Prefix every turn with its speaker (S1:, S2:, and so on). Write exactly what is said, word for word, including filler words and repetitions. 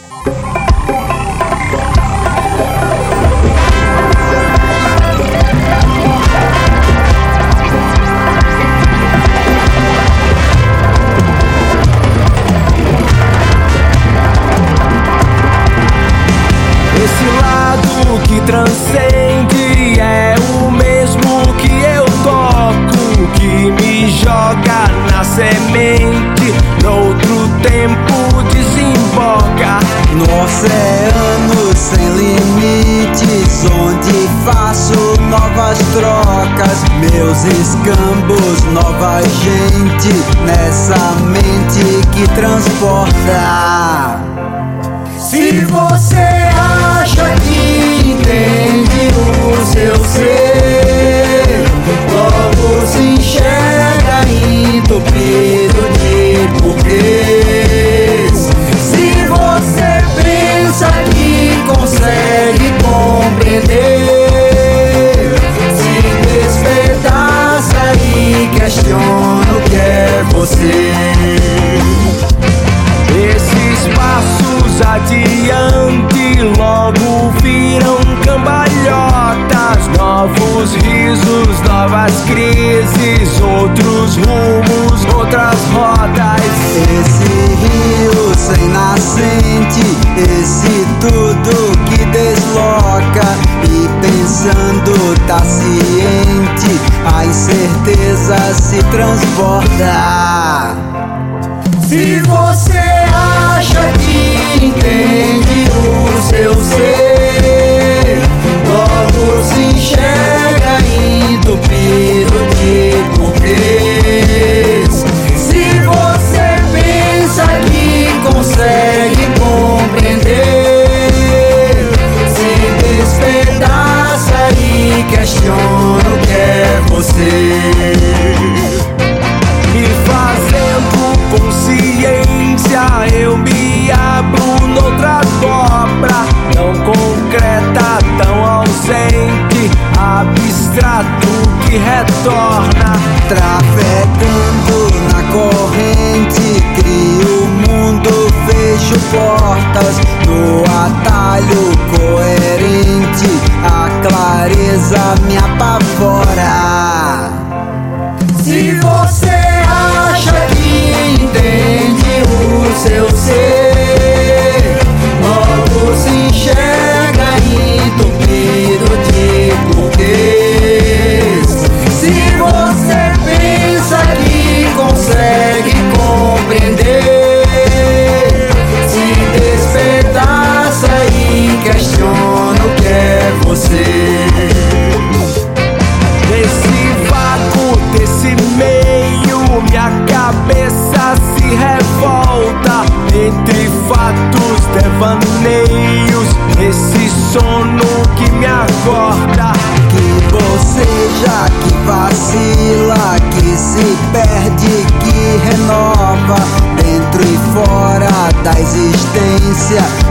S1: Esse lado que transcende é o mesmo que eu toco, que me joga na semente, noutro tempo desemboca
S2: no oceano sem limites, onde faço novas trocas, meus escambos, nova gente, nessa mente que transporta.
S3: Se você acha que entende o seu ser, logo se enxerga entupido de porquês. Se você pensa que consegue compreender, se despedaça e questiona o que é você.
S1: Esses passos adiante logo viram cambalhotas, novos risos, novas crises, outros rumos, outras rotas.
S2: Esse rio sem nascente, esse tudo que desloca, e pensando tá ciente, a incerteza se transporta.
S3: Se você acha que entende o seu ser, logo se enxerga entupido de porquês. Se você pensa que consegue compreender, se despedaça e questiona o que é você.
S1: Me fazendo consciência, eu me abro noutra dobra, tão concreta, tão ausente, abstrato que retorna.
S2: Trafegando na corrente, crio o mundo, fecho portas, no atalho coerente, a clareza me apavora.
S3: Se você acha que entende o seu ser, logo se enxerga entupido de porquês. Se você pensa que consegue compreender, se despedaça e questiona o que é você.
S1: Nesse vácuo desse meio, minha cabeça se revolta entre fatos, devaneios, esse sono que me acorda.
S2: Que boceja, que vacila, que se perde, que renova, dentro e fora da existência,